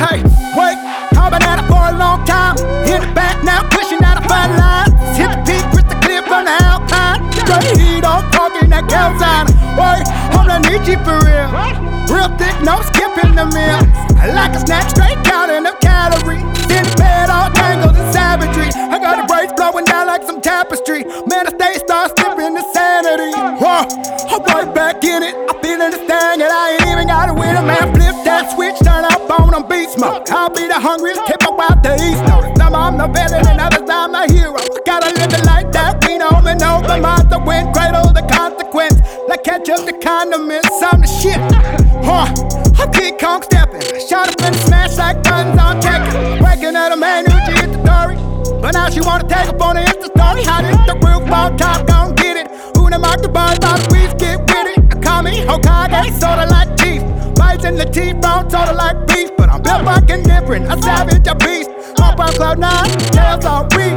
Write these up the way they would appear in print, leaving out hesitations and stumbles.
Hey, wait, I've been at it for a long time. In the back now, pushing out a fine line. Hit the peak, crystal clear from the alpine. Straight heat on, talking that calcine. Wait, I'm the Nietzsche for real. Real thick, no skipping the meal. I like a snack, straight counting them calories. In the bed, all tangled in savagery. I got the braids blowing down like some tapestry. Man, I stay start slipping to sanity. Whoa, I'm right back in it. I'm feeling this thing and I ain't even got it with it. Man, flip that switch, turn up on them beast smoke. I'll be the hungriest hip hop out the east. Some I'm the villain and others I'm the hero. Gotta live it like that. We know and know the monster win, cradle the consequence. Like ketchup the condiments, I'm the shit. I'm King Kong stepping. Shot up and smash like buttons on checking. Breaking out a man who hit the story. But now she wanna take up on the Insta story. How did the roof on top, gon' get it. Who the mark the bars, all the weeds get with it. I call me Hokage, sorta like teeth. Bites in the teeth, bone sorta like beef. But I'm built fucking different, a savage, a beast. Up on cloud nine, tails all weak.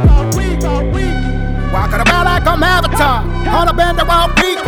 Walking around like I'm Avatar. On a bend around peak.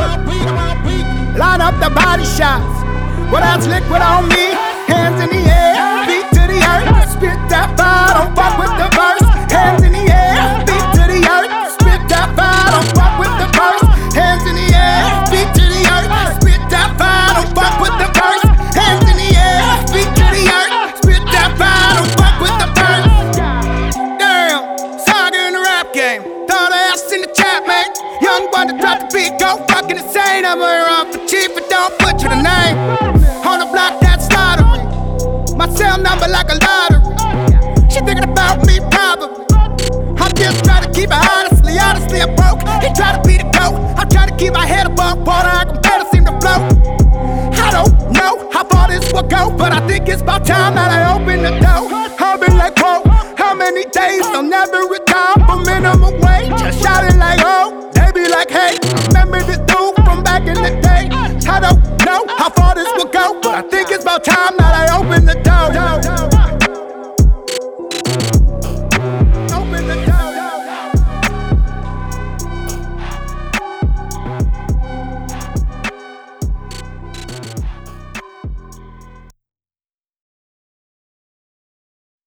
Line up the body shots. What else liquid on me? Hands in the air, feet to the earth. Spit that fire, don't fuck with the verse. Hands in the air, feet to the earth. Spit that fire, don't fuck with the verse. Hands in the air, feet to the earth. Spit that fire, don't fuck with the verse. Hands in the air, feet to the earth. Spit that fire, don't fuck with the verse. Damn, saga in the rap game. Throw the ass in the chat, man. Young boy to drop the beat, go fucking insane. I'm around for cheap, but don't butcher the name. On the block, that's lottery. My cell number like a lottery. She thinking about me, probably. I'm just trying to keep it honestly I'm broke. He try to be the GOAT. I'm trying to keep my head above water. I can better seem to float. I don't know how far this will go, but I think it's about time that I open the door. I've been like, whoa, how many days? I'll never retire for minimum wage. Just shouting like, oh, they be like, hey, remember this dude from back in the day? I don't know how far this will go, but I think it's about time now